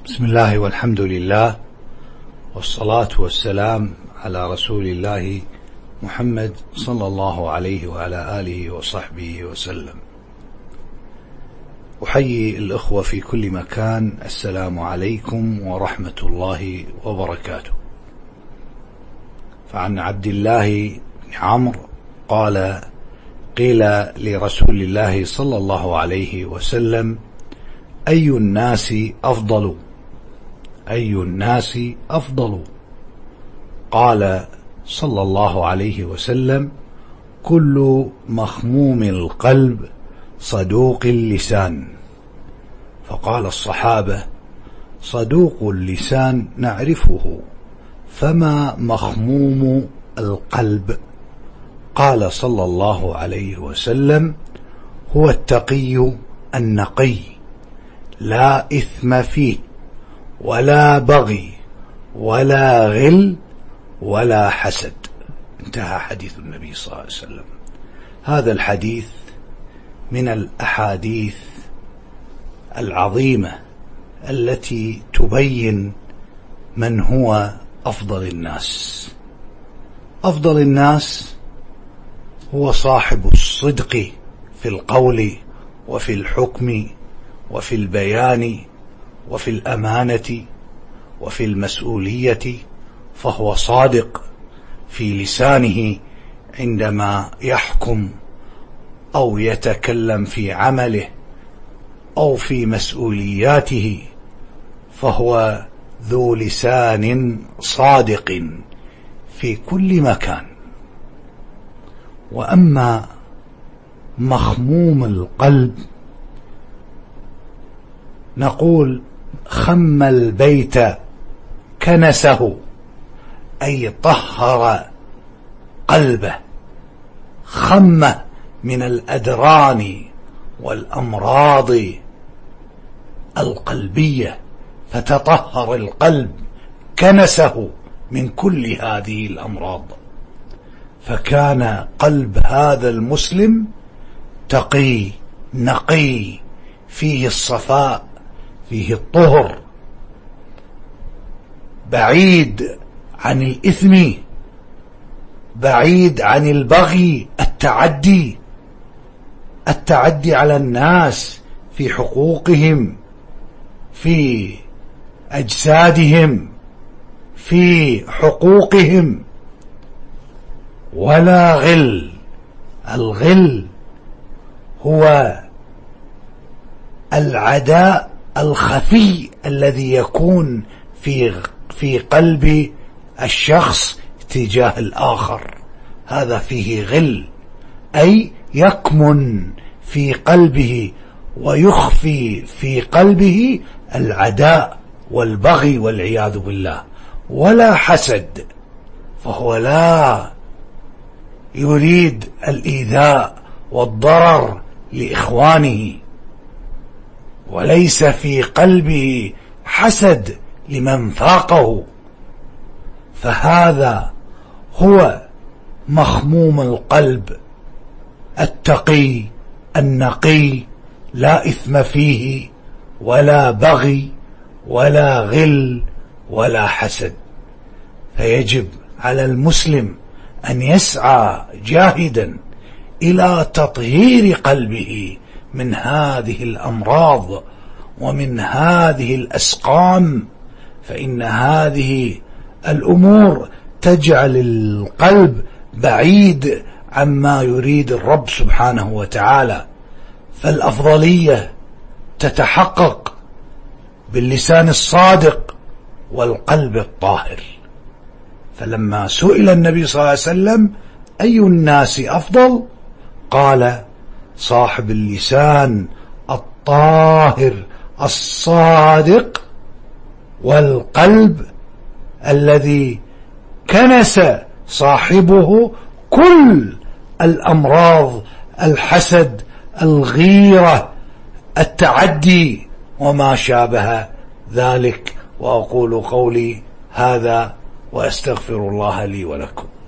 بسم الله والحمد لله والصلاة والسلام على رسول الله محمد صلى الله عليه وعلى آله وصحبه وسلم. أحيي الأخوة في كل مكان، السلام عليكم ورحمة الله وبركاته. فعن عبد الله بن عمرو قال: قيل لرسول الله صلى الله عليه وسلم: أي الناس أفضل؟ أي الناس أفضل؟ قال صلى الله عليه وسلم: كل مخموم القلب صدوق اللسان. فقال الصحابة: صدوق اللسان نعرفه، فما مخموم القلب؟ قال صلى الله عليه وسلم: هو التقي النقي، لا إثم فيه ولا بغي ولا غل ولا حسد. انتهى حديث النبي صلى الله عليه وسلم. هذا الحديث من الأحاديث العظيمة التي تبين من هو أفضل الناس. أفضل الناس هو صاحب الصدق في القول وفي الحكم وفي البيان وفي الأمانة وفي المسؤولية، فهو صادق في لسانه عندما يحكم أو يتكلم في عمله أو في مسؤولياته، فهو ذو لسان صادق في كل مكان. وأما مخموم القلب، نقول: خم البيت كنسه، أي طهر قلبه. خم من الأدران والأمراض القلبية، فتطهر القلب، كنسه من كل هذه الأمراض. فكان قلب هذا المسلم تقي نقي، فيه الصفاء، فيه الطهر، بعيد عن الإثم، بعيد عن البغي، التعدي على الناس في حقوقهم، في أجسادهم، في حقوقهم. ولا غل. الغل هو العداء الخفي الذي يكون في قلب الشخص تجاه الآخر، هذا فيه غل، أي يكمن في قلبه ويخفي في قلبه العداء والبغي والعياذ بالله. ولا حسد، فهو لا يريد الإيذاء والضرر لإخوانه، وليس في قلبه حسد لمن فاقه. فهذا هو مخموم القلب التقي النقي، لا إثم فيه ولا بغي ولا غل ولا حسد. فيجب على المسلم أن يسعى جاهدا إلى تطهير قلبه من هذه الأمراض ومن هذه الأسقام، فإن هذه الأمور تجعل القلب بعيد عما يريد الرب سبحانه وتعالى. فالأفضلية تتحقق باللسان الصادق والقلب الطاهر. فلما سئل النبي صلى الله عليه وسلم: أي الناس أفضل؟ قال: صاحب اللسان الطاهر الصادق، والقلب الذي كنس صاحبه كل الأمراض، الحسد، الغيرة، التعدي وما شابه ذلك. وأقول قولي هذا وأستغفر الله لي ولكم.